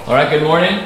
All right, good morning.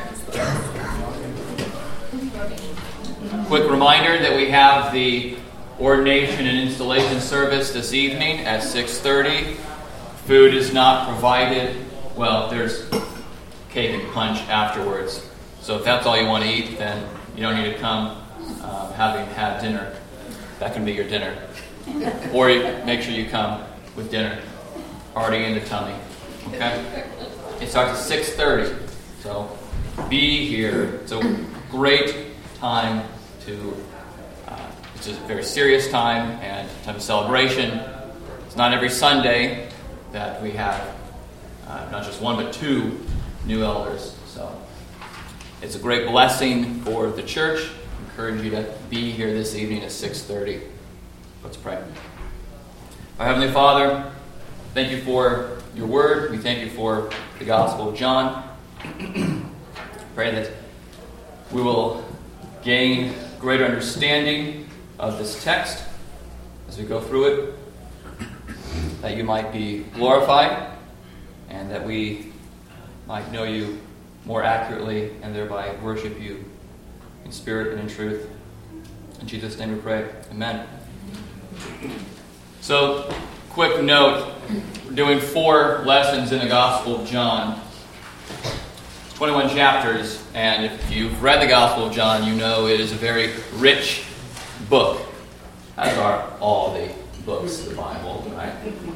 Quick reminder that we have the ordination and installation service this evening at 6:30. Food is not provided. Well, there's cake and punch afterwards. So if that's all you want to eat, then you don't need to come having had dinner. That can be your dinner. Or make sure you come with dinner already in the tummy. Okay? It starts at 6:30. So be here. It's a great time to, it's a very serious time and time of celebration. It's not every Sunday that we have not just one but two new elders. So it's a great blessing for the church. I encourage you to be here this evening at 6:30. Let's pray. Our Heavenly Father, thank you for your word. We thank you for the Gospel of John. Pray that we will gain greater understanding of this text as we go through it, that you might be glorified, and that we might know you more accurately and thereby worship you in spirit and in truth. In Jesus' name we pray. Amen. So, quick note, we're doing 4 lessons in the Gospel of John. It's 21 chapters, and if you've read the Gospel of John, you know it is a very rich book, as are all the books of the Bible, right?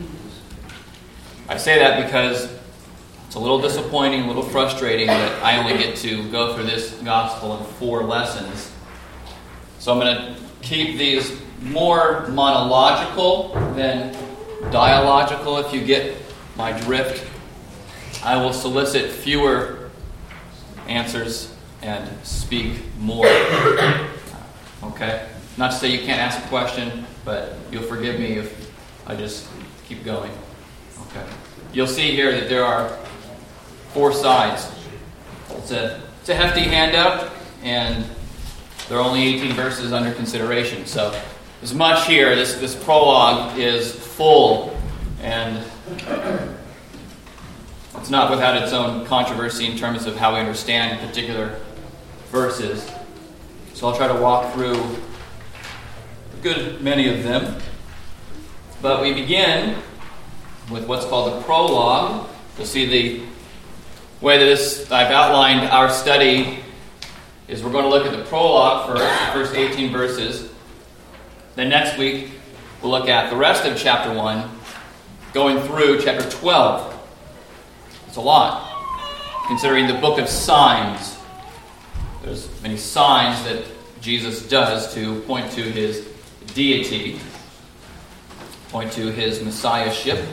I say that because it's a little disappointing, a little frustrating that I only get to go through this Gospel in 4 lessons. So I'm going to keep these more monological than dialogical, if you get my drift. I will solicit fewer answers and speak more. Okay? Not to say you can't ask a question, but you'll forgive me if I just keep going. Okay? You'll see here that there are 4 sides. It's a hefty handout, and there are only 18 verses under consideration. So there's much here. This prologue is full, and it's not without its own controversy in terms of how we understand particular verses. So I'll try to walk through a good many of them. But we begin with what's called the prologue. You'll see the way that I've outlined our study is we're going to look at the prologue first, the first 18 verses. Then next week, we'll look at the rest of chapter 1, going through chapter 12. It's a lot, considering the book of signs. There's many signs that Jesus does to point to his deity, point to his messiahship.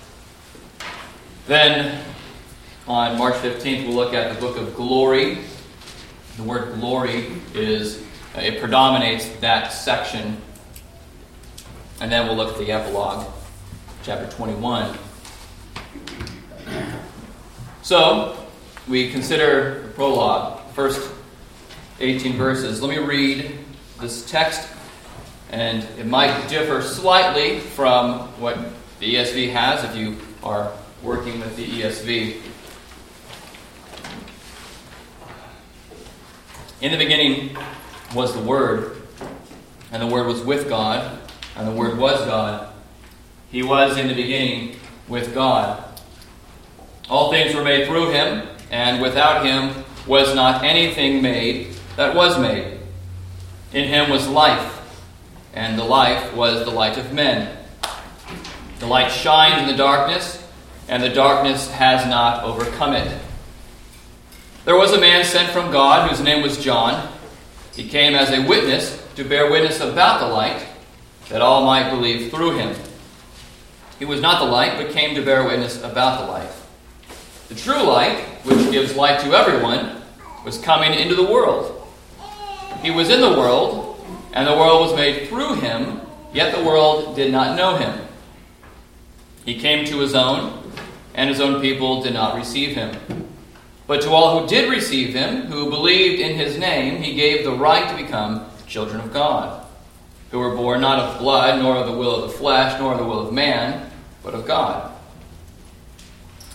Then, on March 15th, we'll look at the book of glory. The word glory it predominates that section. And then we'll look at the epilogue, chapter 21. So, we consider the prologue, first 18 verses. Let me read this text, and it might differ slightly from what the ESV has if you are working with the ESV. In the beginning was the Word, and the Word was with God, and the Word was God. He was in the beginning with God. All things were made through him, and without him was not anything made that was made. In him was life, and the life was the light of men. The light shines in the darkness, and the darkness has not overcome it. There was a man sent from God whose name was John. He came as a witness to bear witness about the light, that all might believe through him. He was not the light, but came to bear witness about the light. The true light, which gives light to everyone, was coming into the world. He was in the world, and the world was made through him, yet the world did not know him. He came to his own, and his own people did not receive him. But to all who did receive him, who believed in his name, he gave the right to become children of God, who were born not of blood, nor of the will of the flesh, nor of the will of man, but of God.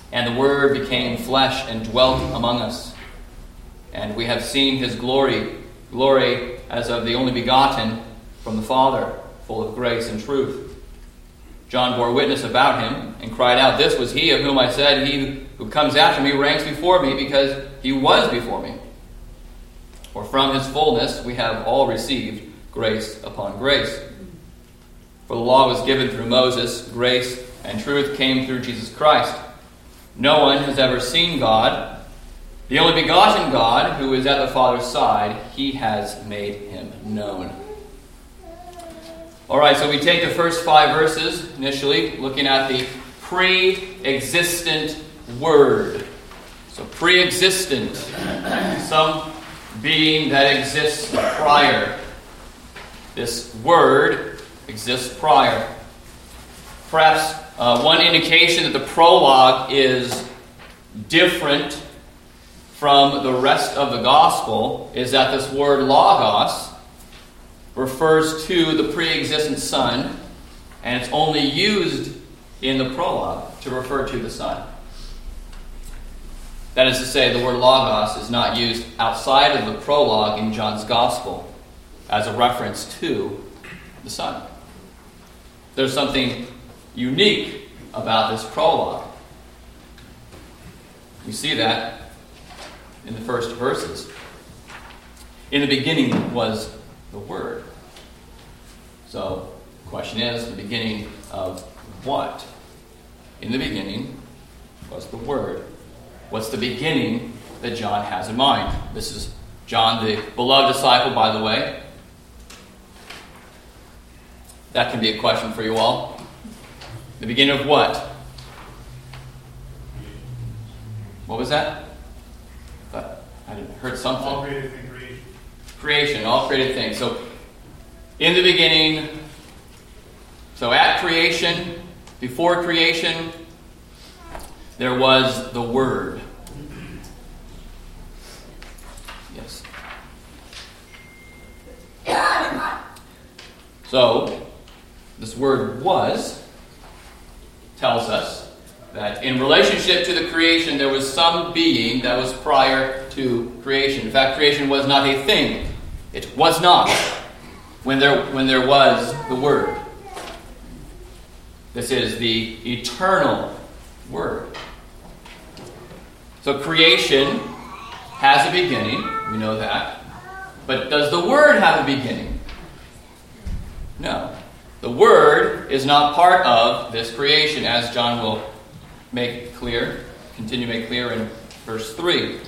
And the Word became flesh and dwelt among us. And we have seen his glory as of the only begotten from the Father, full of grace and truth. John bore witness about him and cried out, "This was he of whom I said, he who comes after me ranks before me, because he was before me." For from his fullness we have all received grace upon grace. For the law was given through Moses, grace and truth came through Jesus Christ. No one has ever seen God. The only begotten God, who is at the Father's side, he has made him known. All right, so we take the first 5 verses, initially, looking at the pre-existent Word. So pre-existent, some being that exists prior. This Word exists prior. Perhaps one indication that the prologue is different from the rest of the gospel is that this word logos refers to the pre-existent Son, and it's only used in the prologue to refer to the Son. That is to say, the word logos is not used outside of the prologue in John's gospel as a reference to the Son. There's something unique about this prologue. You see that in the first verses. In the beginning was the Word. So, the question is, the beginning of what? In the beginning was the Word. What's the beginning that John has in mind? This is John, the beloved disciple, by the way. That can be a question for you all. The beginning of what? What was that? I heard something. All created in creation. Creation, all created things. So, in the beginning, so at creation, before creation, there was the Word. Yes. So, this word was tells us that in relationship to the creation, there was some being that was prior to creation. In fact, creation was not a thing. It was not when there was the Word. This is the eternal Word. So creation has a beginning. We know that. But does the Word have a beginning? No. The Word is not part of this creation, as John will continue to make clear in verse 3.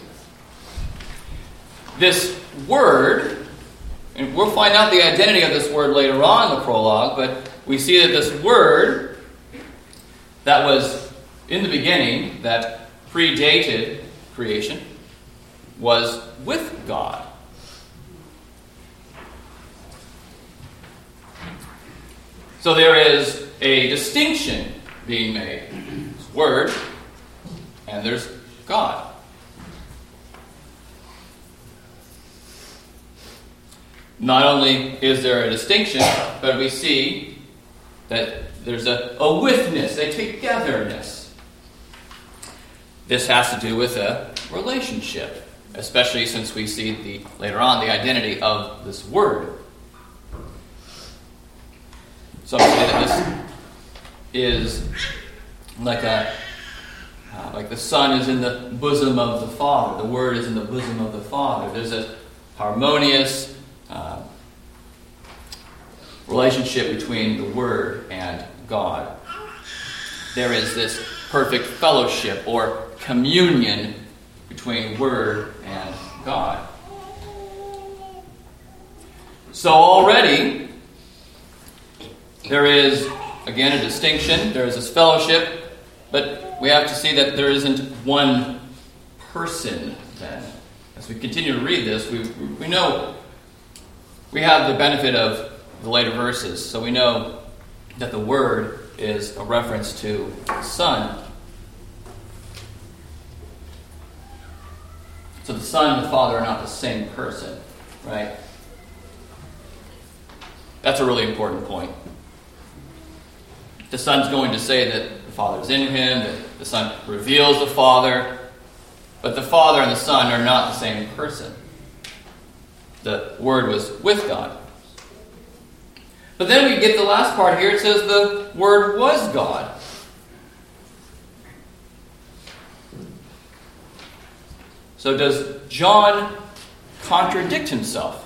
This Word, and we'll find out the identity of this Word later on in the prologue, but we see that this Word that was in the beginning, that predated creation, was with God. So there is a distinction being made. There's Word, and there's God. Not only is there a distinction, but we see that there's a withness, a togetherness. This has to do with a relationship, especially since we see later on the identity of this Word. Some say that this is like the Son is in the bosom of the Father. The Word is in the bosom of the Father. There's a harmonious relationship between the Word and God. There is this perfect fellowship or communion between Word and God. So already there is, again, a distinction. There is this fellowship, but we have to see that there isn't one person then. As we continue to read this, we know we have the benefit of the later verses, so we know that the Word is a reference to the Son. So the Son and the Father are not the same person, right? That's a really important point. The Son's going to say that the Father's in him, that The Son reveals the Father, but the Father and the Son are not the same person. The Word was with God. But then we get the last part here. It says the Word was God. So does John contradict himself?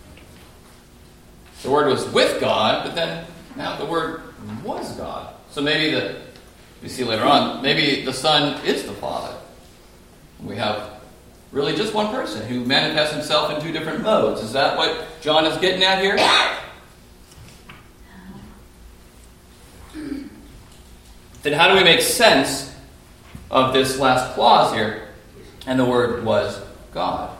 The Word was with God, but then now the Word was God. So maybe we see later on, maybe the Son is the Father. We have really just one person who manifests himself in two different modes. Is that what John is getting at here? Then how do we make sense of this last clause here? And the Word was God.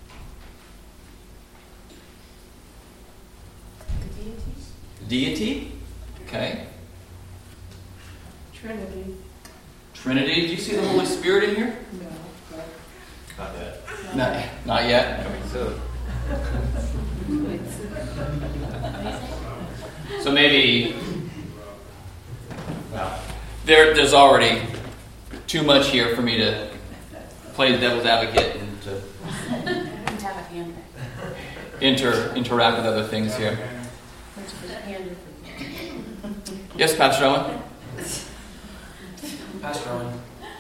Deity? Okay. Trinity. Trinity. Do you see the Holy Spirit in here? No. Not yet. Not yet? Coming soon. So maybe, well, there's already too much here for me to play the devil's advocate and to interact with other things here. Yes, Pastor Owen? Pastor Owen.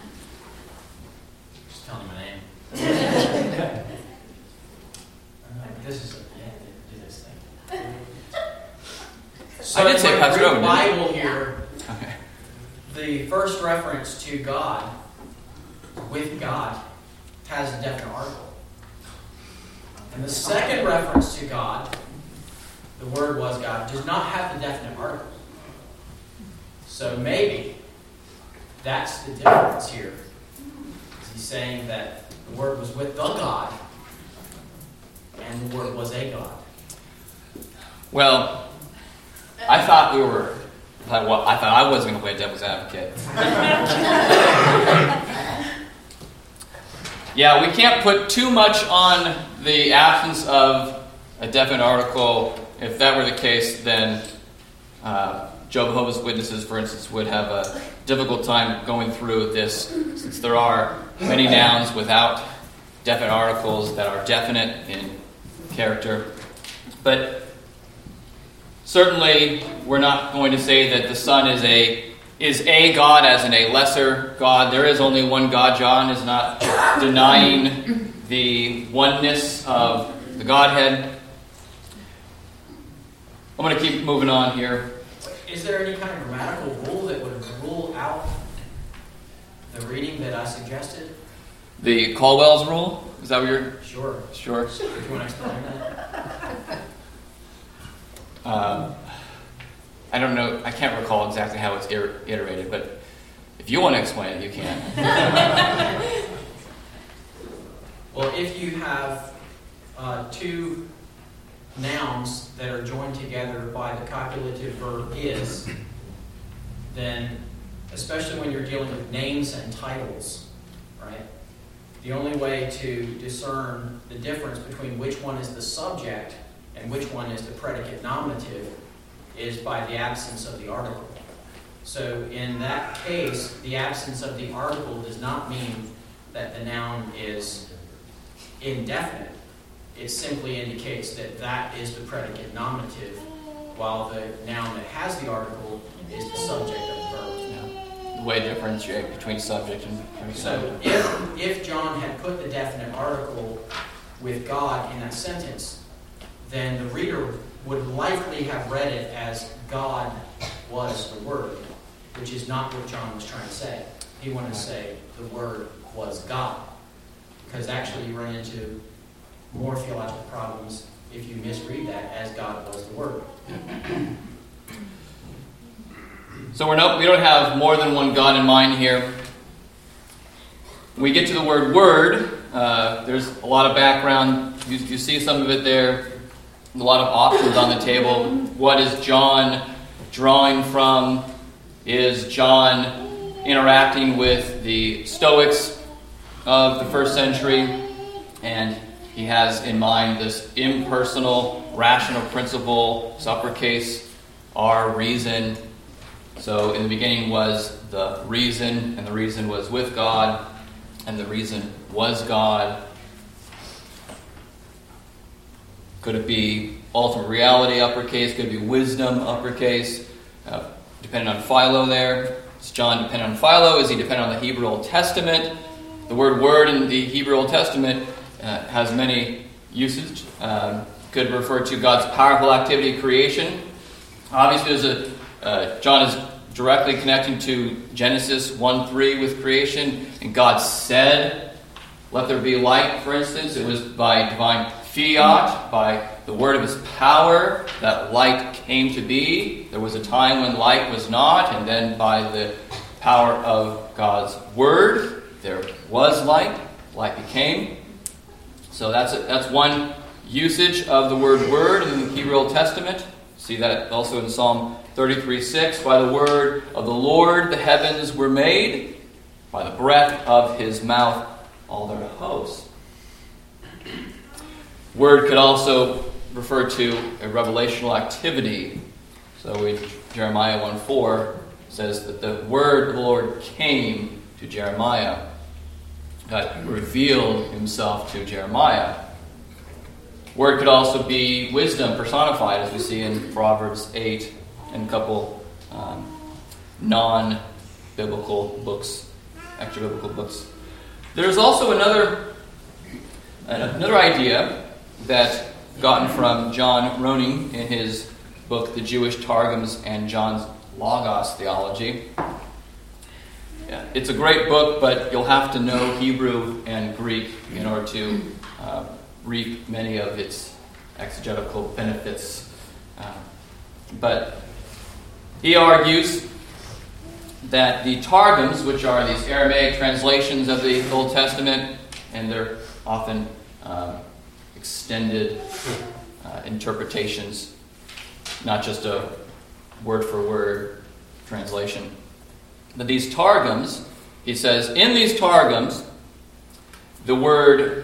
Just telling you my name. This is do this thing. So I did say Pastor Owen, the Bible here, Okay. the first reference to God, with God, has a definite article. And the second reference to God, the Word was God, does not have the definite article. So maybe that's the difference here. He's saying that the Word was with the God, and the Word was a God. Well, I thought I wasn't going to play devil's advocate. Yeah, we can't put too much on the absence of a definite article. If that were the case, then Jehovah's Witnesses, for instance, would have a difficult time going through this, since there are many nouns without definite articles that are definite in character. But certainly, we're not going to say that the Son is a God as in a lesser God. There is only one God. John is not denying the oneness of the Godhead. I'm going to keep moving on here. Is there any kind of grammatical rule that would rule out the reading that I suggested? The Caldwell's rule? Is that what you're... Sure. Sure. Do you want to explain that? I don't know. I can't recall exactly how it's iterated, but if you want to explain it, you can. Well, if you have two nouns that are joined together by the copulative verb is, then, especially when you're dealing with names and titles, right? The only way to discern the difference between which one is the subject and which one is the predicate nominative is by the absence of the article. So in that case, the absence of the article does not mean that the noun is indefinite. It simply indicates that that is the predicate nominative, while the noun that has the article is the subject of the verb. Yeah. The way to differentiate between subject and So if John had put the definite article with God in that sentence, then the reader would likely have read it as God was the Word, which is not what John was trying to say. He wanted to say the Word was God. Because actually you run into more theological problems if you misread that as God was the Word. So we don't have more than one God in mind here. When we get to the word word, there's a lot of background. You see some of it there. A lot of options on the table. What is John drawing from? Is John interacting with the Stoics of the first century? And he has in mind this impersonal, rational principle, uppercase R, reason. So in the beginning was the reason, and the reason was with God, and the reason was God. Could it be ultimate reality, uppercase? Could it be wisdom, uppercase? Depending on Philo there. Is John dependent on Philo? Is he dependent on the Hebrew Old Testament? The word in the Hebrew Old Testament has many uses. Could refer to God's powerful activity of creation. Obviously, John is directly connecting to Genesis 1:3 with creation. And God said, let there be light, for instance. It was by divine fiat, by the word of his power, that light came to be. There was a time when light was not, and then by the power of God's word, there was light. Light became. So that's one usage of the word in the Hebrew Old Testament. See that also in Psalm 33:6. By the word of the Lord the heavens were made, by the breath of his mouth all their hosts. Word could also refer to a revelational activity. So in Jeremiah 1:4 says that the word of the Lord came to Jeremiah. God revealed himself to Jeremiah. Word could also be wisdom personified, as we see in Proverbs 8 and a couple non-biblical books, extra-biblical books. There's also another idea that gotten from John Roning in his book, The Jewish Targums and John's Logos Theology. Yeah, it's a great book, but you'll have to know Hebrew and Greek in order to reap many of its exegetical benefits. But he argues that the Targums, which are these Aramaic translations of the Old Testament, and they're often extended interpretations, not just a word-for-word translation. But these Targums, he says, in these Targums, the word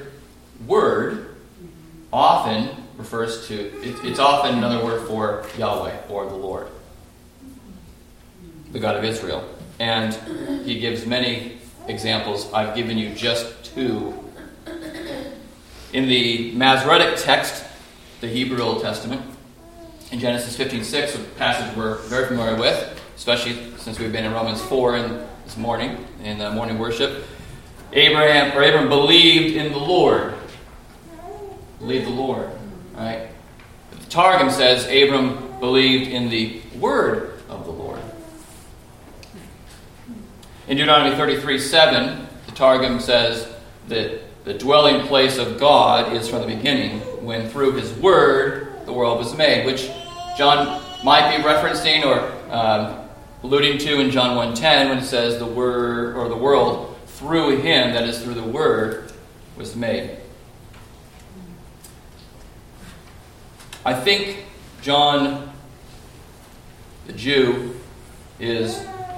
often refers to, it's often another word for Yahweh, or the Lord, the God of Israel. And he gives many examples. I've given you just two. In the Masoretic text, the Hebrew Old Testament, in Genesis 15:6, a passage we're very familiar with, especially since we've been in Romans 4 this morning, in the morning worship. Abraham believed in the Lord. Believed the Lord, right? But the Targum says Abram believed in the word of the Lord. In Deuteronomy 33:7, the Targum says that the dwelling place of God is from the beginning, when through his word the world was made, which John might be referencing or alluding to in John 1:10 when it says the word or the world through him, that is through the word, was made. I think John, the Jew, is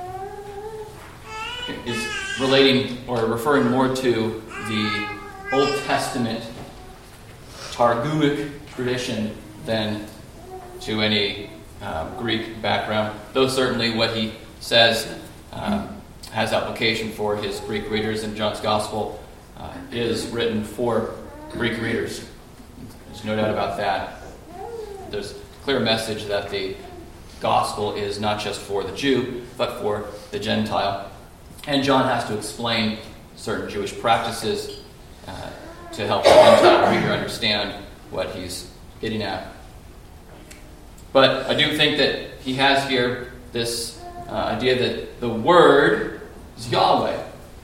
relating or referring more to the Old Testament Targumic tradition than to any Greek background, though certainly what he says has application for his Greek readers, and John's Gospel is written for Greek readers. There's no doubt about that. There's a clear message that the Gospel is not just for the Jew, but for the Gentile. And John has to explain certain Jewish practices to help the Gentile reader understand what he's getting at. But I do think that he has here this idea that the Word is Yahweh.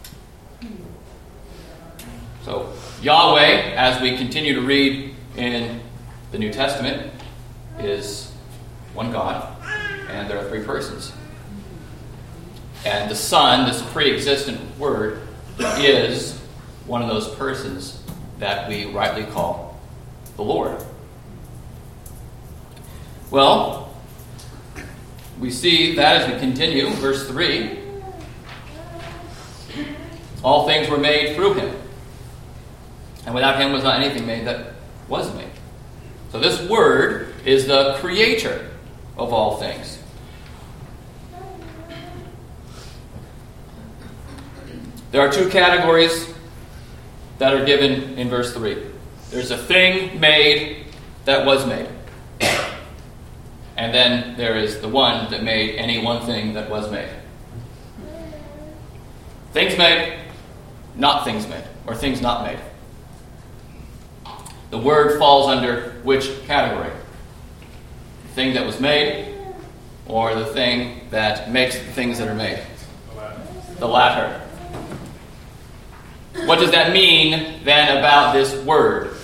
So Yahweh, as we continue to read in the New Testament, is one God, and there are three persons. And the Son, this pre-existent Word, is one of those persons that we rightly call the Lord. Well, we see that as we continue, verse 3, all things were made through him, and without him was not anything made that was made. So this Word is the creator of all things. There are two categories that are given in verse 3. There's a thing made that was made. And then there is the one that made any one thing that was made. Things made, not things made, or things not made. The Word falls under which category? The thing that was made, or the thing that makes the things that are made? The latter. What does that mean, then, about this Word?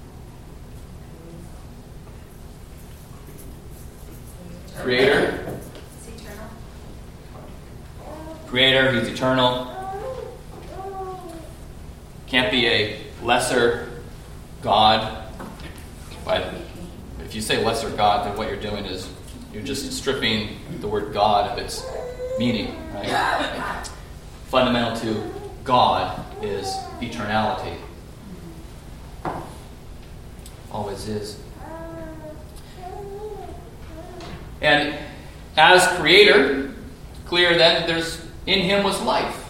Creator. It's eternal. Creator, He's eternal. Can't be a lesser God. But if you say lesser God, then what you're doing is you're just stripping the word God of its meaning, right? Fundamental to God is eternality. Always is. And as creator, clear then there's in him was life.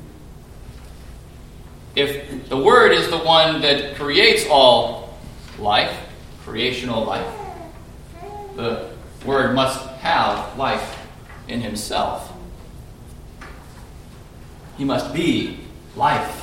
If the Word is the one that creates all life, creational life, the Word must have life in himself. He must be life.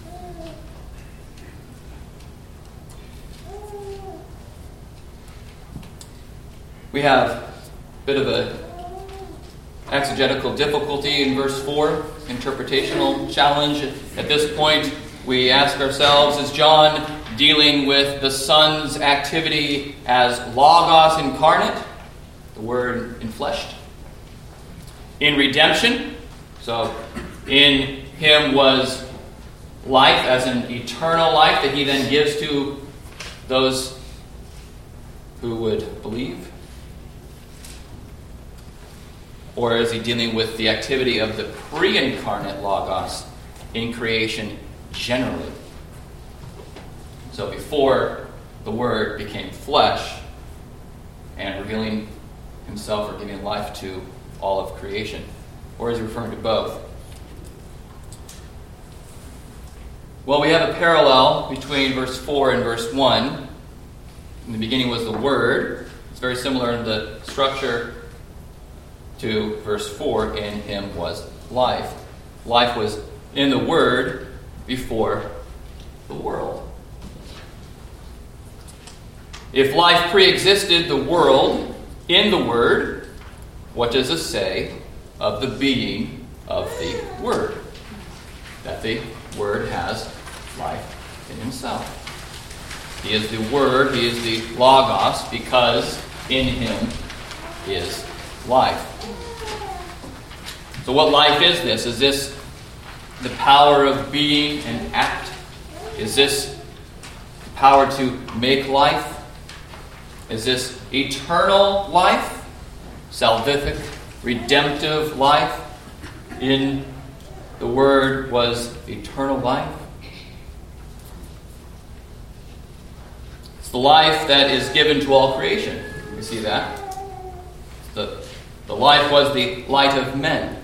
We have a bit of a exegetical difficulty in verse 4, interpretational challenge. At this point, we ask ourselves, is John dealing with the Son's activity as Logos incarnate, the Word enfleshed? In redemption, so in him was life as an eternal life that he then gives to those who would believe? Or is he dealing with the activity of the pre-incarnate Logos in creation generally? So before the Word became flesh and revealing himself or giving life to all of creation? Or is he referring to both? Well, we have a parallel between verse 4 and verse 1. In the beginning was the Word. It's very similar in the structure to verse 4, in him was life. Life was in the Word before the world. If life pre-existed the world in the Word, what does this say of the being of the Word? That the Word has life in himself. He is the Word, he is the Logos, because in him is life. So what life is this? Is this the power of being and act? Is this the power to make life? Is this eternal life? Salvific, redemptive life? In the Word was eternal life? It's the life that is given to all creation. You see that? The life was the light of men.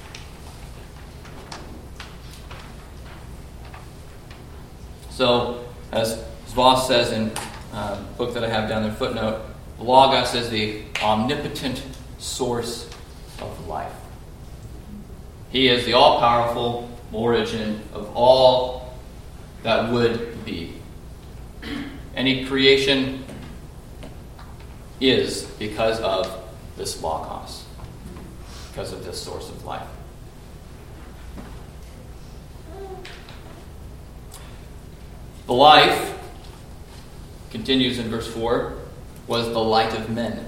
So, as Voss says in a book that I have down there, footnote, Logos is the omnipotent source of life. He is the all-powerful origin of all that would be. Any creation is because of this Logos, because of this source of life. The life, continues in verse 4, was the light of men.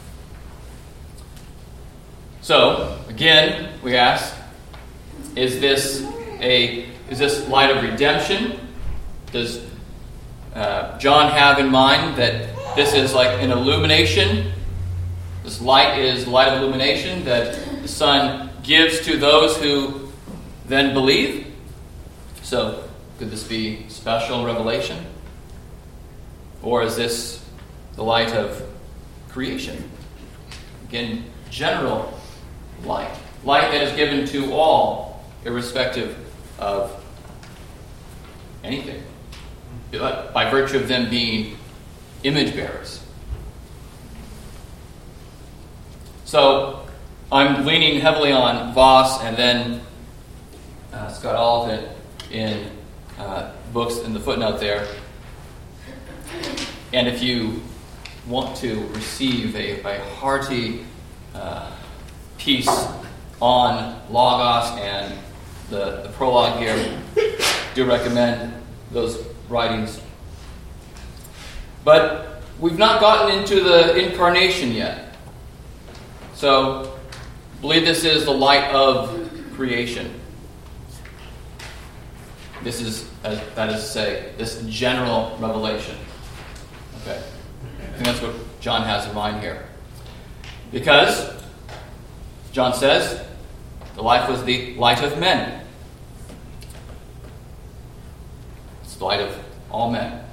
So, again, we ask, is this light of redemption? Does John have in mind that this is like an illumination? This light is light of illumination that the Son gives to those who then believe? So, could this be special revelation? Or is this the light of creation? Again, general light. Light that is given to all, irrespective of anything, by virtue of them being image bearers. So I'm leaning heavily on Voss and then Scott Oliphant in books in the footnote there. And if you want to receive a hearty piece on Logos and the prologue here, do recommend those writings. But we've not gotten into the incarnation yet. So, I believe this is the light of creation. This is, that is to say, this general revelation. Okay. I think that's what John has in mind here. Because, John says, the life was the light of men. It's the light of all men.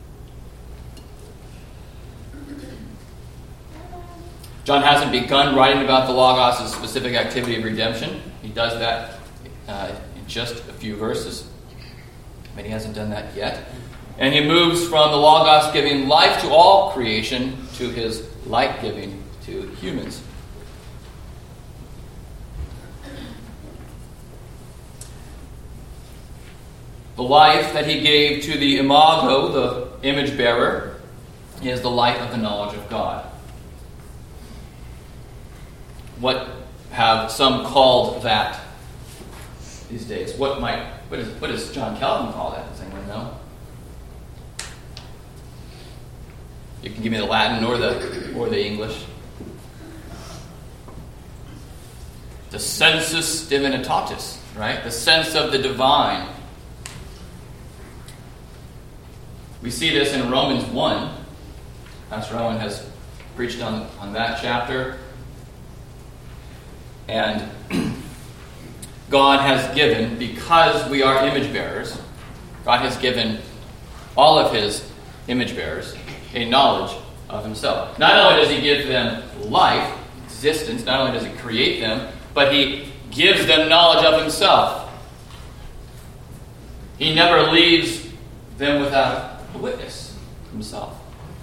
John hasn't begun writing about the Logos' specific activity of redemption. He does that in just a few verses. But he hasn't done that yet. And he moves from the Logos giving life to all creation to his light giving to humans. The life that he gave to the Imago, the image bearer, is the light of the knowledge of God. What have some called that these days? What does John Calvin call that? Does anyone know? You can give me the Latin or the English. The sensus divinitatis, right? The sense of the divine. We see this in Romans 1. Pastor Owen has preached on that chapter. And God has given, because we are image bearers, God has given all of his image bearers a knowledge of himself. Not only does he give them life, existence, not only does he create them, but he gives them knowledge of himself. He never leaves them without a witness himself.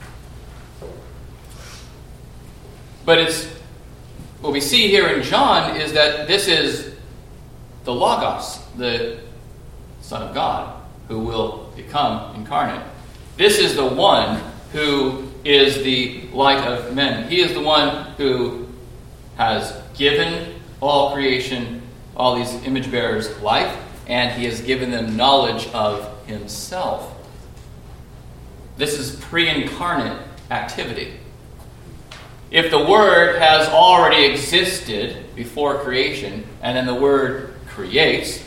But what we see here in John is that this is the Logos, the Son of God, who will become incarnate. This is the one who is the light of men. He is the one who has given all creation, all these image bearers, life, and he has given them knowledge of himself. This is pre-incarnate activity. If the Word has already existed before creation, and then the Word creates,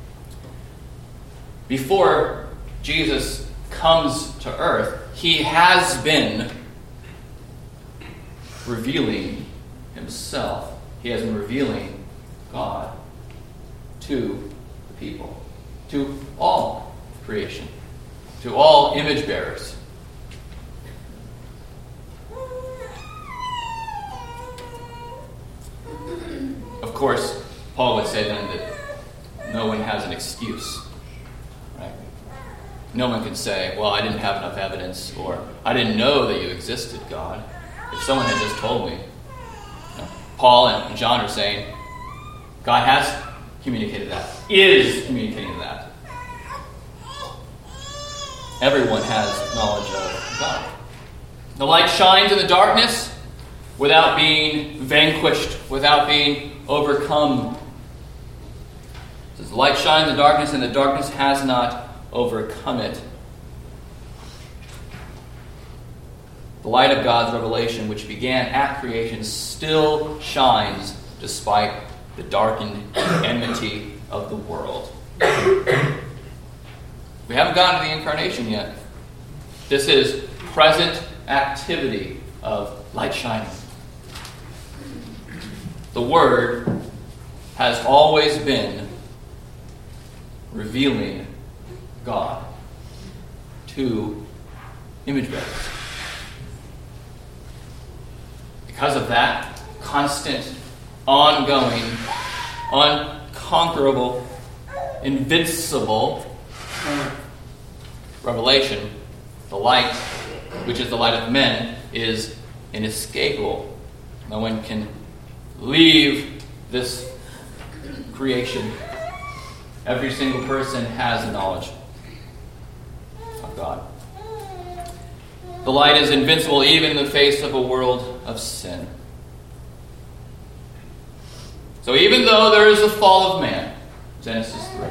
before Jesus comes to earth, he has been revealing himself. He has been revealing God to the people, to all creation, to all image bearers. Of course, Paul would say then that no one has an excuse. Right? No one can say, well, I didn't have enough evidence, or I didn't know that you existed, God. If someone had just told me. Paul and John are saying, God has communicated that, is communicating that. Everyone has knowledge of God. The light shines in the darkness without being vanquished, without being overcome. It says, the light shines in the darkness, and the darkness has not overcome it. The light of God's revelation, which began at creation, still shines despite the darkened enmity of the world. We haven't gotten to the incarnation yet. This is present activity of light shining. The Word has always been revealing God to image bearers. Because of that constant, ongoing, unconquerable invincible revelation, the light, which is the light of men, is inescapable. No one can leave this creation. Every single person has a knowledge of God. The light is invincible even in the face of a world of sin. So even though there is a fall of man, Genesis 3,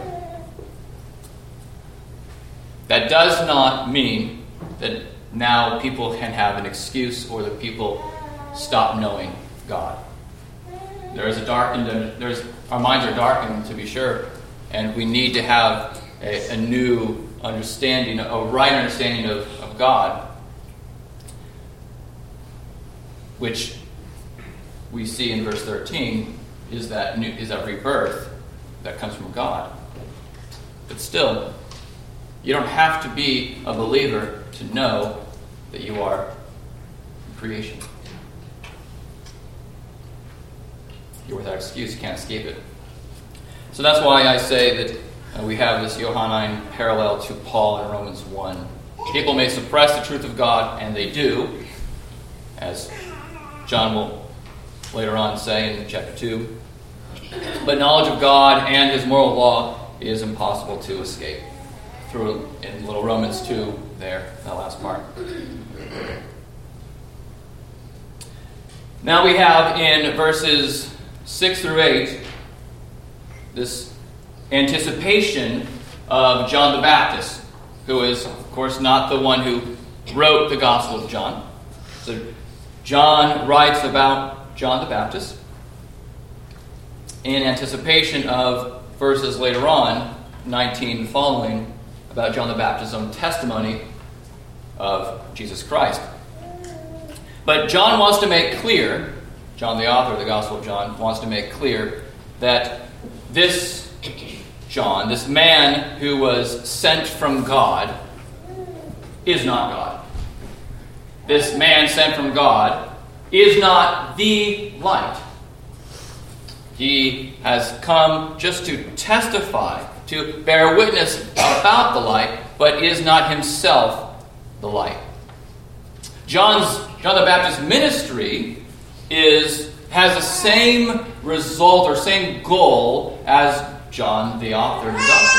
that does not mean that now people can have an excuse or that people stop knowing God. There is our minds are darkened, to be sure, and we need to have a new understanding, a right understanding of God, which we see in verse 13 is that rebirth that comes from God. But still, you don't have to be a believer to know that you are creation. You're without excuse. You can't escape it. So that's why I say that we have this Johannine parallel to Paul in Romans 1. People may suppress the truth of God, and they do, as John will later on say in chapter 2. But knowledge of God and His moral law is impossible to escape. Through in little Romans 2 there, that last part. Now we have in verses 6 through 8 this anticipation of John the Baptist, who is, of course, not the one who wrote the Gospel of John. So John writes about John the Baptist in anticipation of verses later on, 19 following, about John the Baptist's own testimony of Jesus Christ. But John wants to make clear, John the author of the Gospel of John, wants to make clear that this John, this man who was sent from God, is not God. This man sent from God is not the light. He has come just to testify, to bear witness about the light, but is not himself the light. John the Baptist's ministry has the same result or same goal as John the author of the Gospel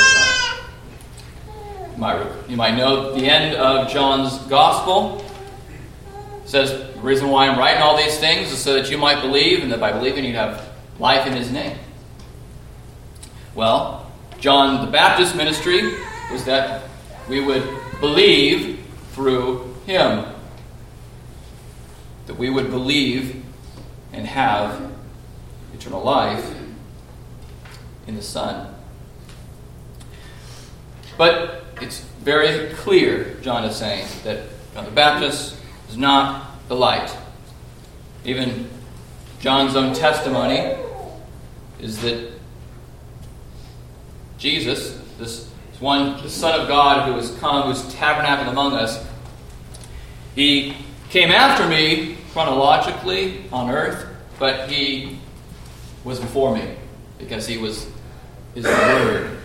of John. You might know the end of John's Gospel. It says, the reason why I'm writing all these things is so that you might believe, and that by believing you'd have life in His name. Well, John the Baptist's ministry was that we would believe through him. That we would believe and have eternal life in the Son. But it's very clear, John is saying, that John the Baptist is not the light. Even John's own testimony is that Jesus, this one, the Son of God who has come, who's tabernacled among us, He came after me chronologically on earth, but He was before me because He is the Word.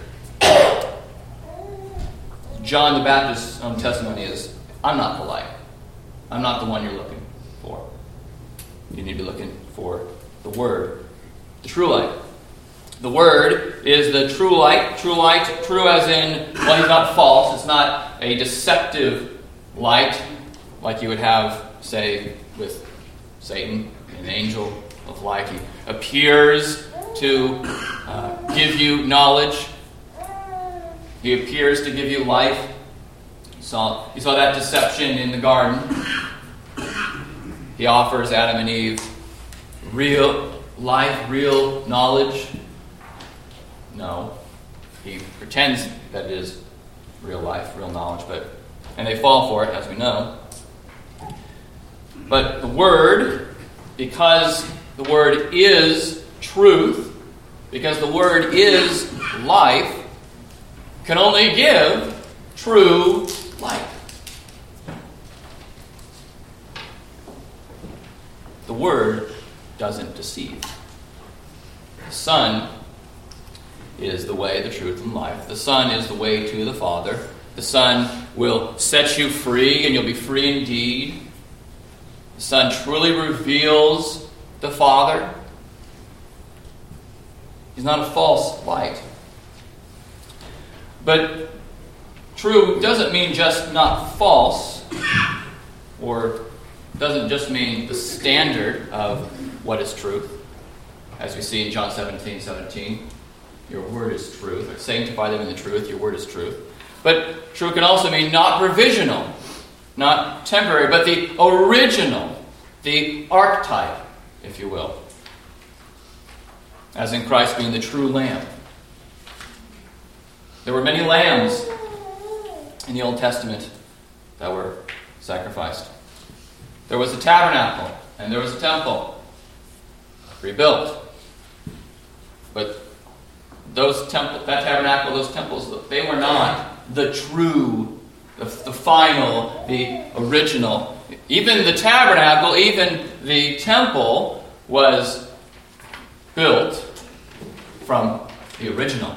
John the Baptist's own testimony is, I'm not the light. I'm not the one you're looking for. You need to be looking for the Word, the true light. The Word is the true light, true as in, well, He's not false. It's not a deceptive light like you would have, say, with Satan, an angel of light. He appears to give you knowledge. He appears to give you life. You saw that deception in the garden. He offers Adam and Eve real life, real knowledge. No. He pretends that it is real life, real knowledge, and they fall for it, as we know. But the Word, because the Word is truth, because the Word is life, can only give true light. The Word doesn't deceive. The Son is the way, the truth, and life. The Son is the way to the Father. The Son will set you free, and you'll be free indeed. The Son truly reveals the Father. He's not a false light. But true doesn't mean just not false, or doesn't just mean the standard of what is truth. As we see in John 17:17, your word is truth. Sanctify them in the truth, your word is truth. But true can also mean not provisional, not temporary, but the original, the archetype, if you will. As in Christ being the true Lamb. There were many lambs in the Old Testament that were sacrificed. There was a tabernacle, and there was a temple rebuilt. But that tabernacle, those temples, they were not the true, the final, the original. Even the tabernacle, even the temple was built from the original.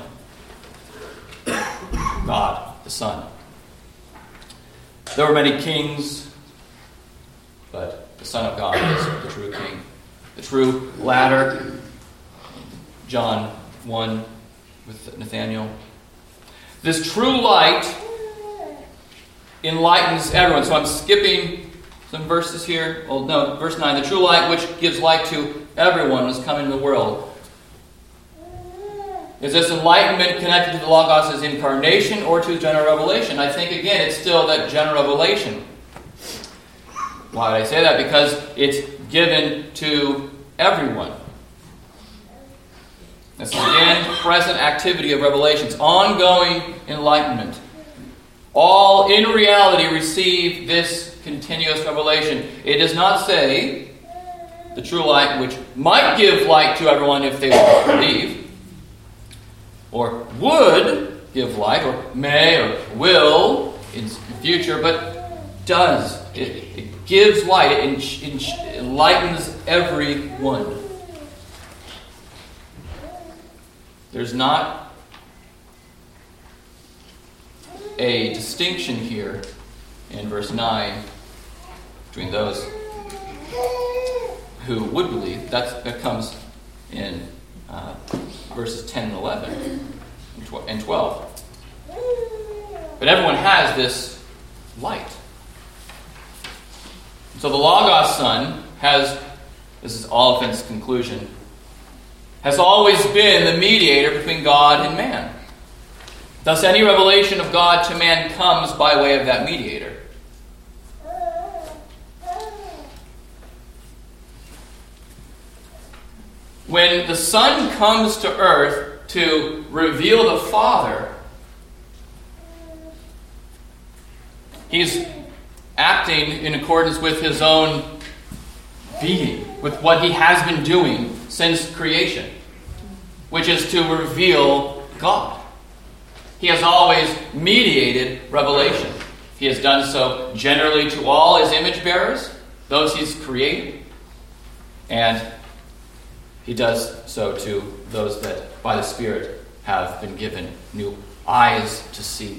God, the Son. There were many kings, but the Son of God is the true king. The true ladder. John 1 with Nathaniel. This true light enlightens everyone. So I'm skipping some verses here. Oh, no, verse 9. The true light which gives light to everyone was coming into the world. Is this enlightenment connected to the Logos' incarnation or to general revelation? I think, again, it's still that general revelation. Why would I say that? Because it's given to everyone. This is, again, present activity of revelations. Ongoing enlightenment. All, in reality, receive this continuous revelation. It does not say the true light which might give light to everyone if they would believe, or would give light, or may, or will in the future, but does. It gives light. It enlightens everyone. There's not a distinction here in verse 9 between those who would believe. That comes in verses 10 and 11 and 12. But everyone has this light. So the Logos Son has, this is Oliphant's conclusion, has always been the mediator between God and man. Thus any revelation of God to man comes by way of that mediator. When the Son comes to earth to reveal the Father, he's acting in accordance with his own being, with what he has been doing since creation, which is to reveal God. He has always mediated revelation. He has done so generally to all his image bearers, those he's created, and he does so to those that by the Spirit have been given new eyes to see.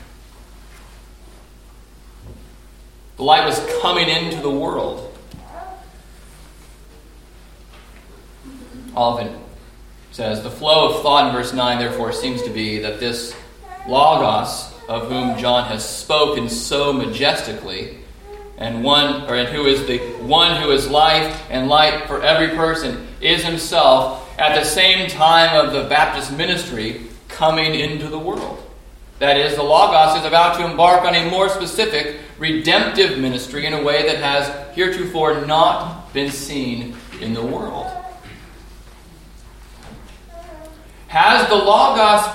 The light was coming into the world. Oliphant says, the flow of thought in verse 9 therefore seems to be that this Logos, of whom John has spoken so majestically, and who is the one who is life and light for every person, is himself at the same time of the Baptist ministry coming into the world. That is, the Logos is about to embark on a more specific redemptive ministry in a way that has heretofore not been seen in the world. How has the Logos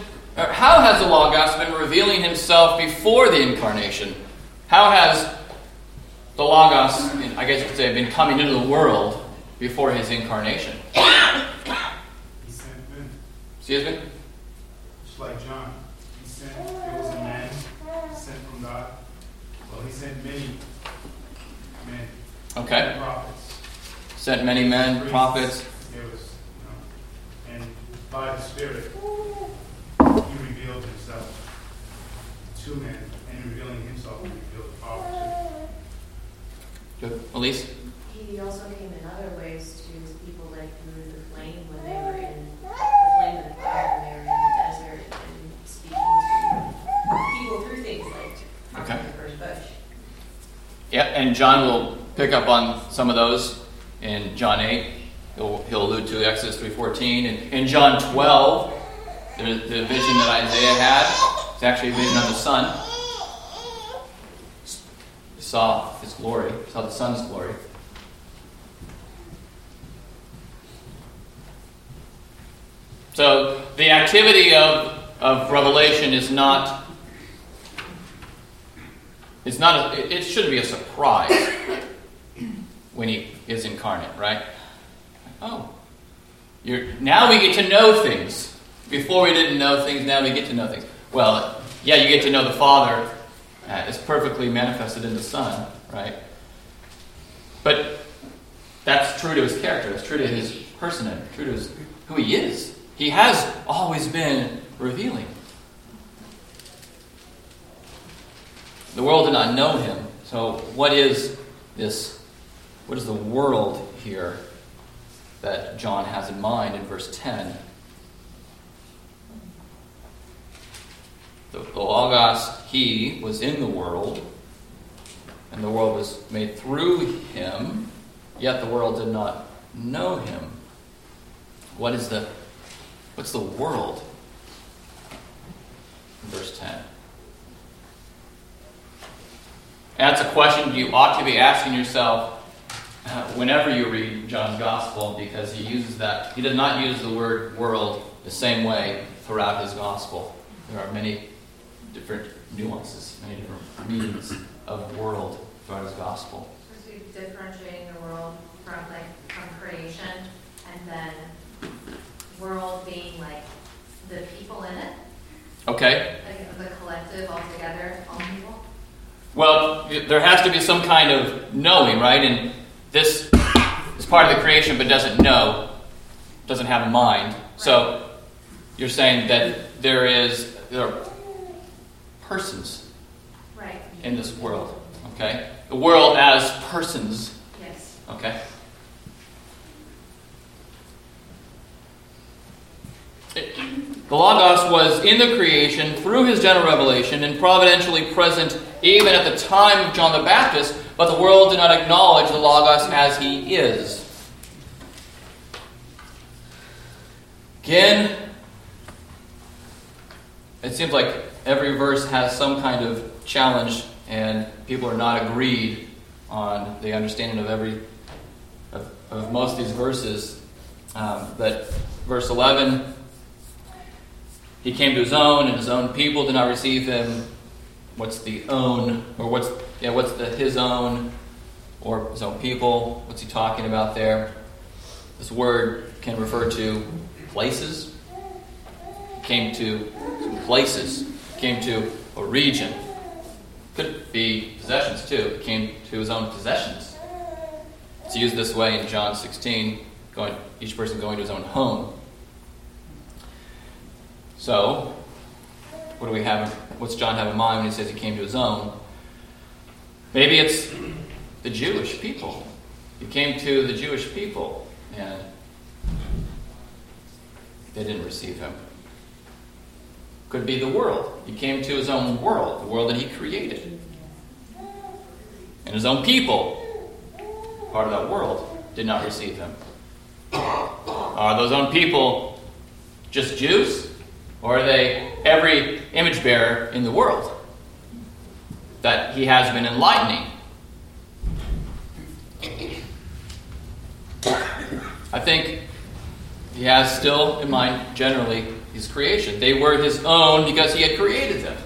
been revealing himself before the incarnation? How has the Logos, I guess you could say, been coming into the world before his incarnation? He sent men. Excuse me? Just like John. It was a man sent from God. Well, he sent many men. Okay. Prophets. Sent many men, Priests. prophets. There was, and by the Spirit. to men, and revealing himself to reveal the Father too. Good. Elise? He also came in other ways to his people, like through the flame when they were in the flame and the fire when they were in the desert, and speaking to people through things like talking to the first bush. Yeah, and John will pick up on some of those in John 8. He'll allude to Exodus 3:14. And in John 12, the vision that Isaiah had is actually a vision of the sun. He saw his glory, saw the sun's glory. So the activity of Revelation it shouldn't be a surprise when he is incarnate, right? Oh, now we get to know things. Before we didn't know things, now we get to know things. Well, yeah, you get to know the Father as perfectly manifested in the Son, right? But that's true to his character. That's true to his personhood. True to who he is. He has always been revealing. The world did not know him. So what is this? What is the world here that John has in mind in verse 10? The Logos, he, was in the world, and the world was made through him, yet the world did not know him. What's the world? In verse 10. And that's a question you ought to be asking yourself whenever you read John's Gospel, because he does not use the word world the same way throughout his Gospel. There are many different nuances, many different meanings of world throughout his Gospel. So he's differentiating the world from creation, and then world being like the people in it. Okay. Like the collective altogether, all people. Well, there has to be some kind of knowing, right? And this is part of the creation, but doesn't know, doesn't have a mind. Right. So you're saying that there are persons, right, in this world. Okay, the world as persons. Yes. Okay. The Logos was in the creation through his general revelation and providentially present even at the time of John the Baptist, but the world did not acknowledge the Logos as he is. Again, it seems like every verse has some kind of challenge, and people are not agreed on the understanding of most of these verses. But verse 11, he came to his own, and his own people did not receive him. What's the own, or what's the his own, or his own people? What's he talking about there? This word can refer to places. Came to places. Came to a region. Could be possessions too. It came to his own possessions. It's used this way in John 16, each person going to his own home. So, what do we have? What's John have in mind when he says he came to his own? Maybe it's the Jewish people. He came to the Jewish people, and they didn't receive him. Could be the world. He came to his own world, the world that he created. And his own people, part of that world, did not receive him. Are those own people just Jews? Or are they every image bearer in the world that he has been enlightening? I think he has still in mind generally his creation. They were his own because he had created them.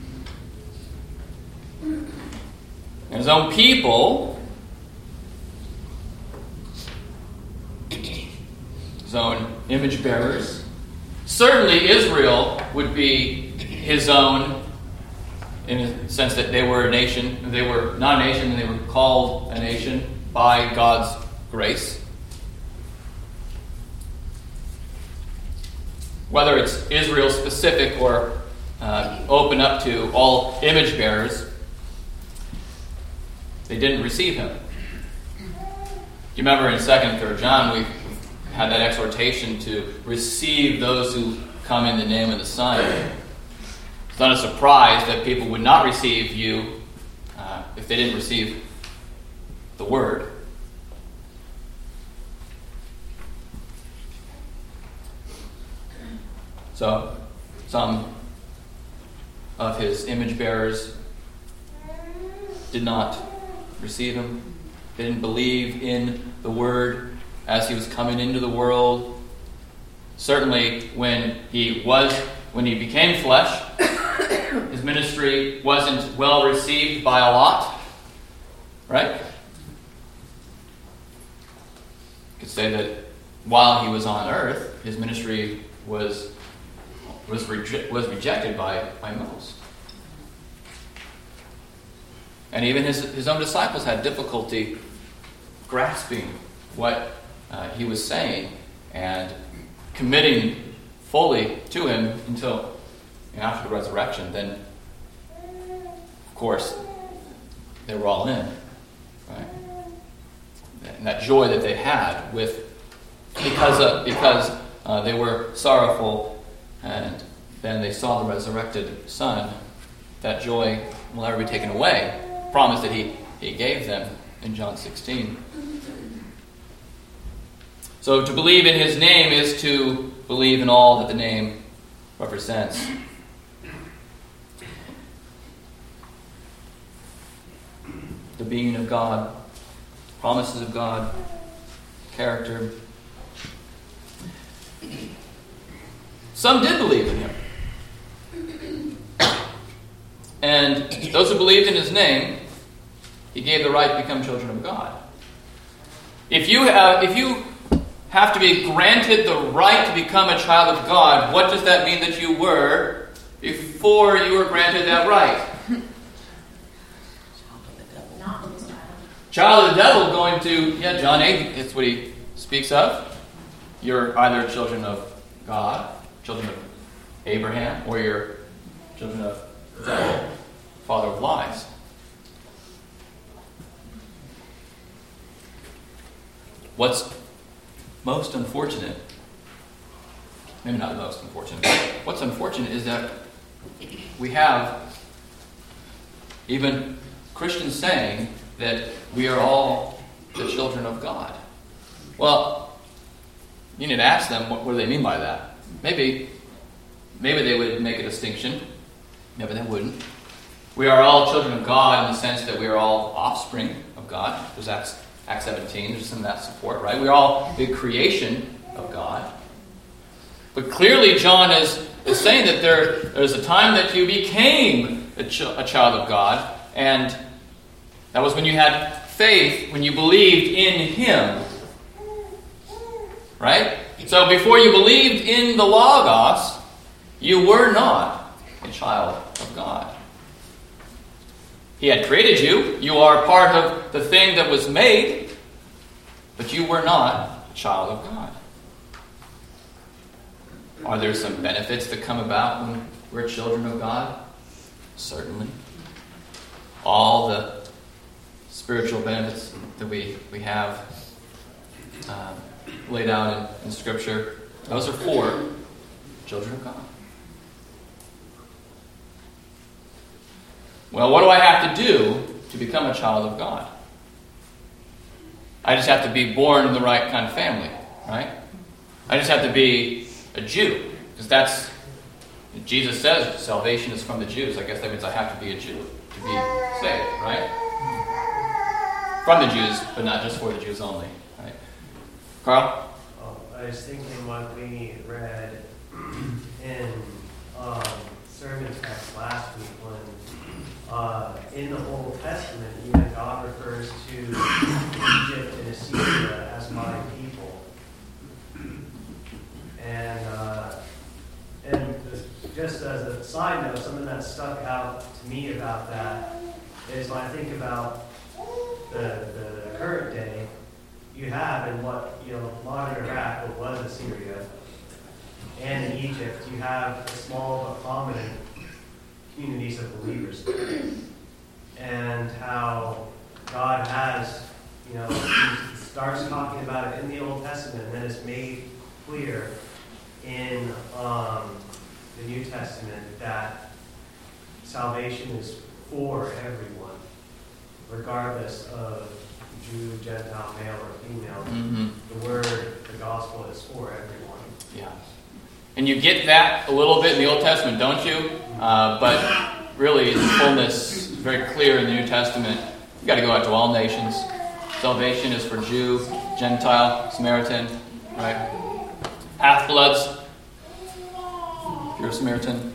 And his own people, his own image bearers. Certainly Israel would be his own in the sense that they were a nation. They were not a nation, they were called a nation by God's grace. Whether it's Israel specific or open up to all image bearers, they didn't receive him. You remember in 2nd and 3rd John, we had that exhortation to receive those who come in the name of the Son. It's not a surprise that people would not receive you if they didn't receive the Word. So, some of his image bearers did not receive him. They didn't believe in the Word as he was coming into the world. Certainly, when he became flesh, his ministry wasn't well received by a lot, right? You could say that while he was on earth, his ministry was rejected by most. And even his own disciples had difficulty grasping what he was saying and committing fully to him until after the resurrection. Then, of course, they were all in, right? And that joy that they had because they were sorrowful, and then they saw the resurrected Son, that joy will never be taken away. Promise that he gave them in John 16. So to believe in his name is to believe in all that the name represents. The being of God, promises of God, character. Some did believe in him. And those who believed in his name, he gave the right to become children of God. If you have to be granted the right to become a child of God, what does that mean that you were before you were granted that right? Child of the devil going to, John 8, it's what he speaks of. You're either children of God, children of Abraham, or you're children of the devil, father of lies. What's most unfortunate, maybe not most unfortunate, but what's unfortunate is that we have even Christians saying that we are all the children of God. Well, you need to ask them what do they mean by that. Maybe they would make a distinction. Maybe they wouldn't. We are all children of God in the sense that we are all offspring of God. There's Acts 17, there's some of that support, right? We're all the creation of God. But clearly John is saying that there's a time that you became a child of God, and that was when you had faith, when you believed in him. Right? So before you believed in the Logos, you were not a child of God. He had created you. You are part of the thing that was made, but you were not a child of God. Are there some benefits that come about when we're children of God? Certainly. All the spiritual benefits that we have laid out in Scripture, those are for children of God. Well, what do I have to do to become a child of God? I just have to be born in the right kind of family, right? I just have to be a Jew, because that's, Jesus says salvation is from the Jews. I guess that means I have to be a Jew to be saved, right? From the Jews, but not just for the Jews only, right? Carl? I was thinking what we read in sermon text last week when in the Old Testament, even God refers to Egypt and Assyria as my people. And just as a side note, something that stuck out to me about that is when I think about the current day, you have in what modern Iraq, what was Assyria, and in Egypt, you have a small but prominent communities of believers. And how God has, he starts talking about it in the Old Testament, and then it's made clear in the New Testament that salvation is for everyone, regardless of Jew, Gentile, male, or female. Mm-hmm. The word, the gospel is for everyone. Yeah. And you get that a little bit in the Old Testament, don't you? But really, the fullness is very clear in the New Testament. You've got to go out to all nations. Salvation is for Jew, Gentile, Samaritan, right? Half-bloods, if you're a Samaritan.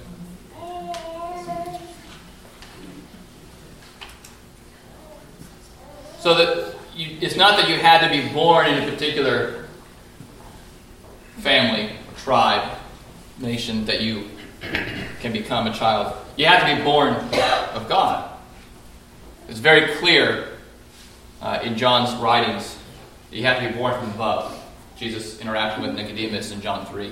So that it's not that you had to be born in a particular family, tribe, nation that you can become a child. You have to be born of God. It's very clear in John's writings that you have to be born from above. Jesus interacting with Nicodemus in John 3.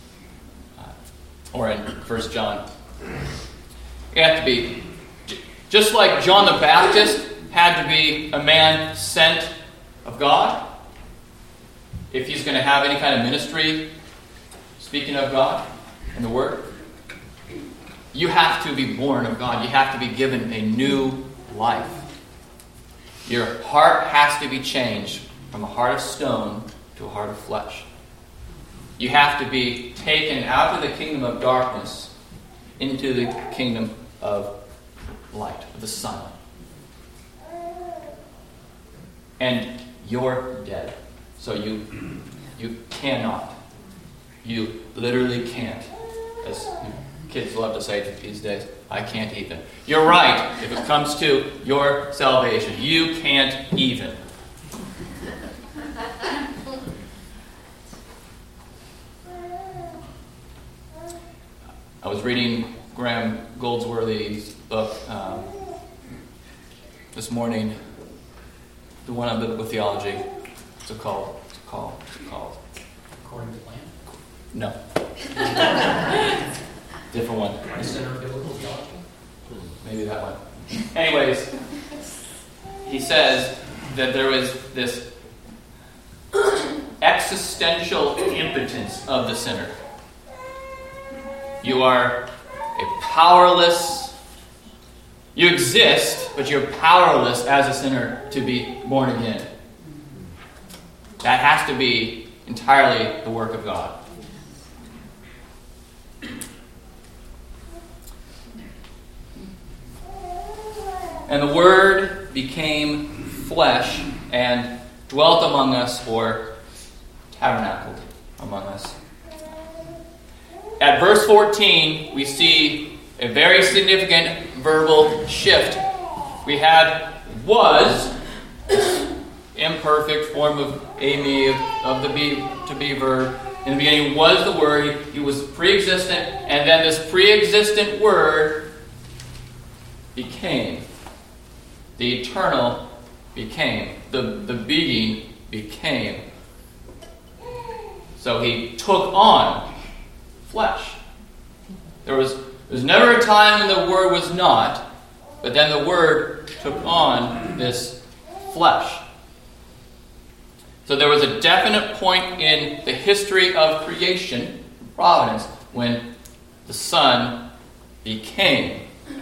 Or in 1 John. You have to be, just like John the Baptist had to be a man sent of God, if he's going to have any kind of ministry, speaking of God and the Word, you have to be born of God. You have to be given a new life. Your heart has to be changed from a heart of stone to a heart of flesh. You have to be taken out of the kingdom of darkness into the kingdom of light, of the sun. And you're dead. So you cannot. You literally can't. As kids love to say these days, I can't even. You're right if it comes to your salvation. You can't even. I was reading Graham Goldsworthy's book this morning, the one on biblical theology. What's it called? According to plan. No. Different one. Christ Center of Biblical Theology. Maybe that one. Anyways, he says that there was this existential impotence of the sinner. You are a powerless, you exist, but you're powerless as a sinner to be born again. That has to be entirely the work of God. And the Word became flesh and dwelt among us, or tabernacled among us. At verse 14, we see a very significant verbal shift. We had was, imperfect form of ami, of the be to be verb. In the beginning was the Word. He was pre-existent, and then this pre-existent Word became. The eternal became. The being became. So he took on flesh. There was never a time when the Word was not, but then the Word took on this flesh. So there was a definite point in the history of creation, providence, when the Son became.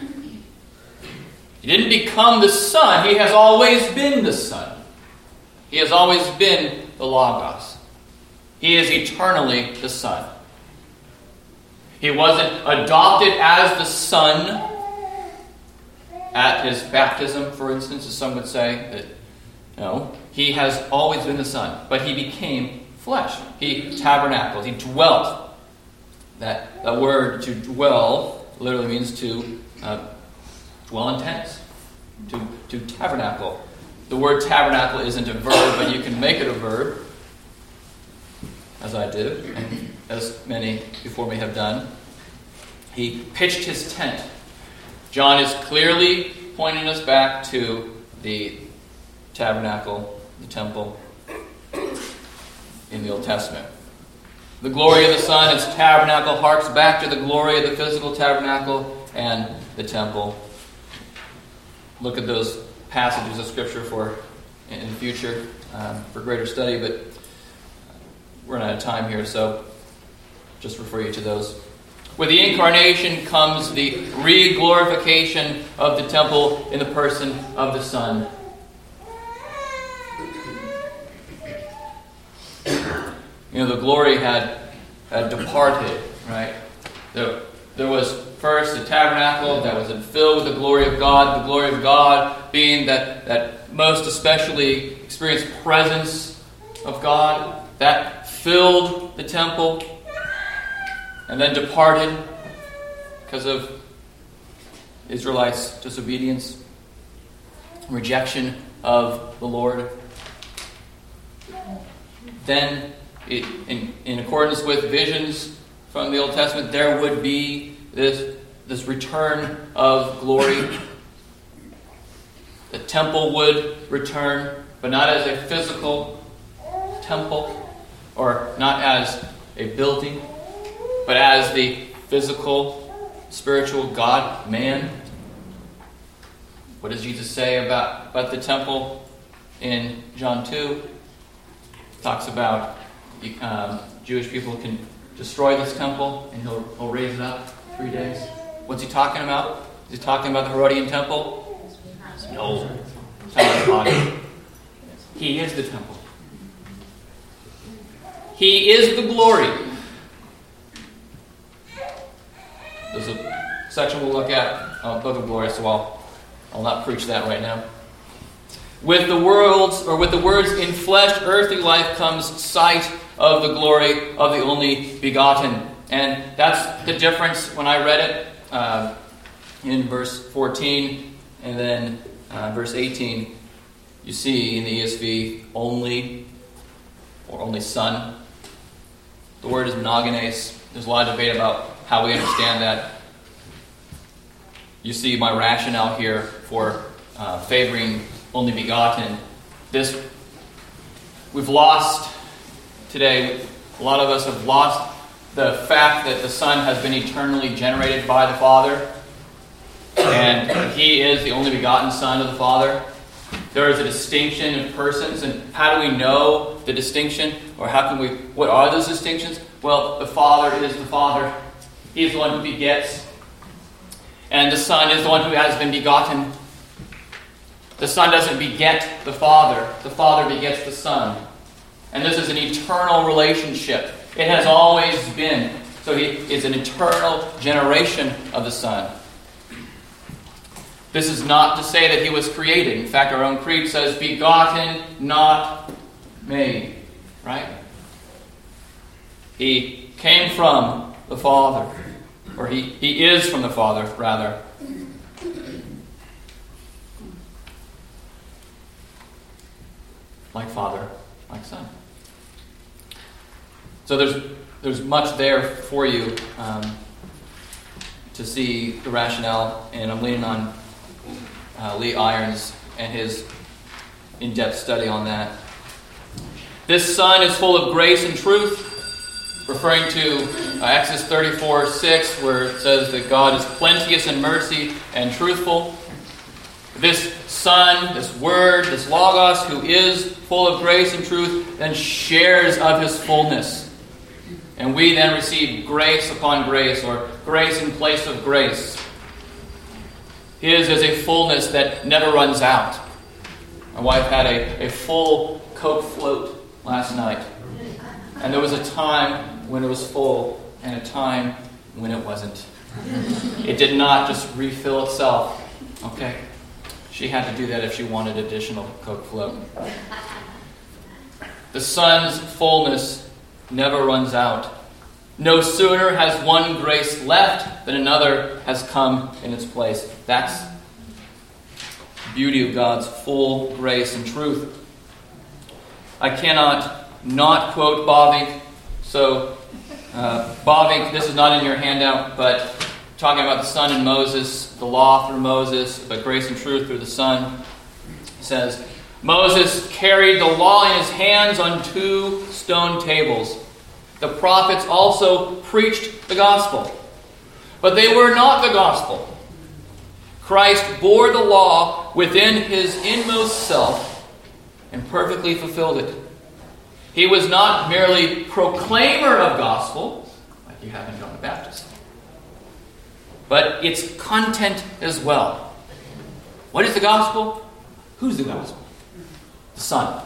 He didn't become the Son. He has always been the Son. He has always been the Logos. He is eternally the Son. He wasn't adopted as the Son at his baptism, for instance, as some would say. That, no, he has always been the Son, but he became flesh. He tabernacled. He dwelt. That word to dwell literally means to dwell in tents, to tabernacle. The word tabernacle isn't a verb, but you can make it a verb, as I did, and as many before me have done. He pitched his tent. John is clearly pointing us back to the tabernacle, the temple in the Old Testament. The glory of the Son, its tabernacle, harks back to the glory of the physical tabernacle, and the temple. Look at those passages of Scripture in the future for greater study, but we're not out of time here, so just refer you to those. With the incarnation comes the re-glorification of the temple in the person of the Son. The glory had departed, right? There was first the tabernacle that was filled with the glory of God being that most especially experienced presence of God, that filled the temple, and then departed because of Israelites' disobedience, rejection of the Lord. Then, in accordance with visions from the Old Testament, there would be this return of glory. The temple would return, but not as a physical temple, or not as a building, but as the physical, spiritual God-man. What does Jesus say about the temple in John 2? He talks about Jewish people can destroy this temple and he'll raise it up 3 days. What's he talking about? Is he talking about the Herodian temple? No. He's talking about the body. He is the temple. He is the glory. There's a section we'll look at, Book of Glory, so I'll not preach that right now. With the words in flesh, earthly life comes sight of the glory of the only begotten. And that's the difference when I read it in verse 14 and then verse 18. You see in the ESV only, or only son. The word is monogenes. There's a lot of debate about how we understand that. You see my rationale here for favoring only begotten. We've lost today, a lot of us have lost the fact that the Son has been eternally generated by the Father, and He is the only begotten Son of the Father. There is a distinction in persons, and how do we know the distinction? Or what are those distinctions? Well, the Father is the Father. He is the one who begets. And the Son is the one who has been begotten. The Son doesn't beget the Father. The Father begets the Son. And this is an eternal relationship. It has always been. So He is an eternal generation of the Son. This is not to say that He was created. In fact, our own creed says, begotten, not made. Right? He came from the Father. Or He is from the Father, rather. Like Father, like Son. So there's much there for you to see the rationale, and I'm leaning on Lee Irons and his in-depth study on that. This Son is full of grace and truth, referring to Exodus 34:6, where it says that God is plenteous in mercy and truthful. This Son, this Word, this Logos, who is full of grace and truth, then shares of His fullness. And we then receive grace upon grace, or grace in place of grace. His is a fullness that never runs out. My wife had a full Coke float last night. And there was a time when it was full and a time when it wasn't. It did not just refill itself. Okay? She had to do that if she wanted additional Coke float. The Son's fullness never runs out. No sooner has one grace left than another has come in its place. That's the beauty of God's full grace and truth. I cannot not quote Bavinck. So, Bavinck, this is not in your handout, but talking about the Son and Moses, the law through Moses, but grace and truth through the Son, says, Moses carried the law in his hands on 2 stone tables. The prophets also preached the gospel. But they were not the gospel. Christ bore the law within his inmost self and perfectly fulfilled it. He was not merely proclaimer of gospel, like you have in John the Baptist, but its content as well. What is the gospel? Who's the gospel? The Son.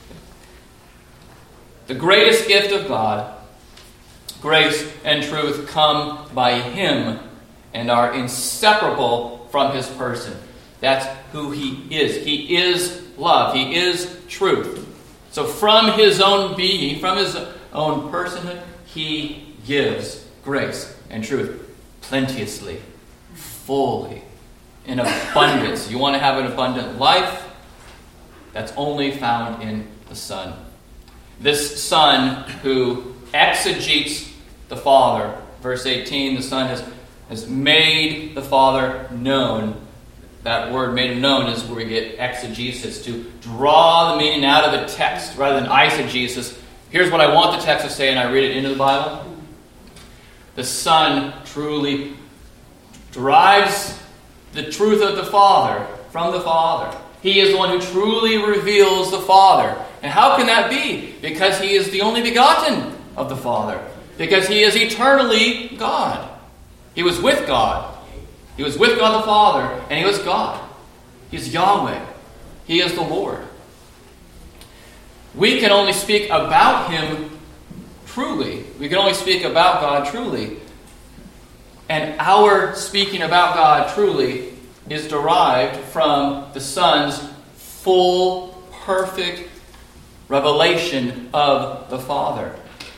The greatest gift of God, grace and truth, come by him and are inseparable from his person. That's who he is. He is love. He is truth. So from his own being, from his own personhood, he gives grace and truth plenteously, fully, in abundance. You want to have an abundant life? That's only found in the Son. This Son who exegetes the Father. Verse 18, the Son has made the Father known. That word made him known is where we get exegesis, to draw the meaning out of the text rather than eisegesis. Here's what I want the text to say, and I read it into the Bible. The Son truly derives the truth of the Father from the Father. He is the one who truly reveals the Father. And how can that be? Because he is the only begotten of the Father. Because he is eternally God. He was with God. He was with God the Father, and he was God. He is Yahweh. He is the Lord. We can only speak about him truly. We can only speak about God truly. And our speaking about God truly is derived from the Son's full, perfect revelation of the Father.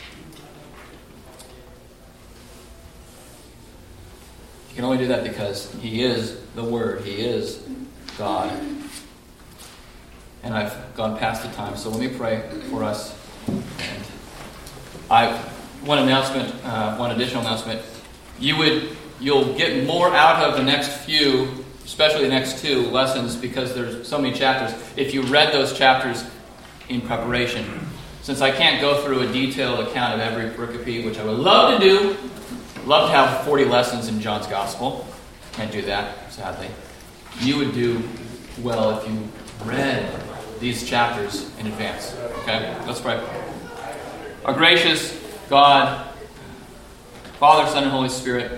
You can only do that because he is the Word. He is God. And I've gone past the time, so let me pray for us. And one additional announcement. You'll get more out of the next few, especially the next two lessons, because there's so many chapters, if you read those chapters in preparation. Since I can't go through a detailed account of every pericope, which I would love to do, love to have 40 lessons in John's Gospel. Can't do that, sadly. You would do well if you read these chapters in advance. Okay? Let's pray. Our gracious God, Father, Son, and Holy Spirit,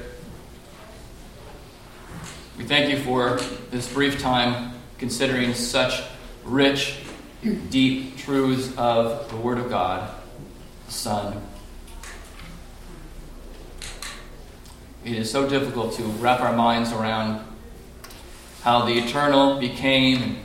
we thank you for this brief time considering such rich, deep truths of the Word of God, the Son. It is so difficult to wrap our minds around how the eternal became, and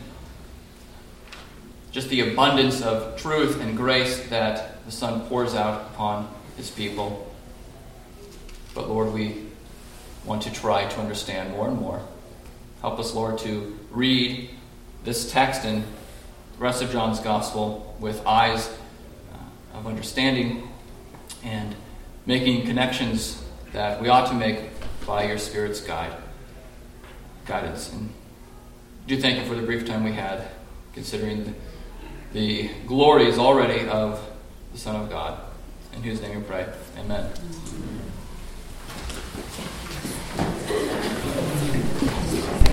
just the abundance of truth and grace that the Son pours out upon his people. But Lord, we want to try to understand more and more. Help us, Lord, to read this text and the rest of John's Gospel with eyes of understanding and making connections that we ought to make by your Spirit's guidance. And do thank you for the brief time we had, considering the glories already of the Son of God, in whose name we pray. Amen.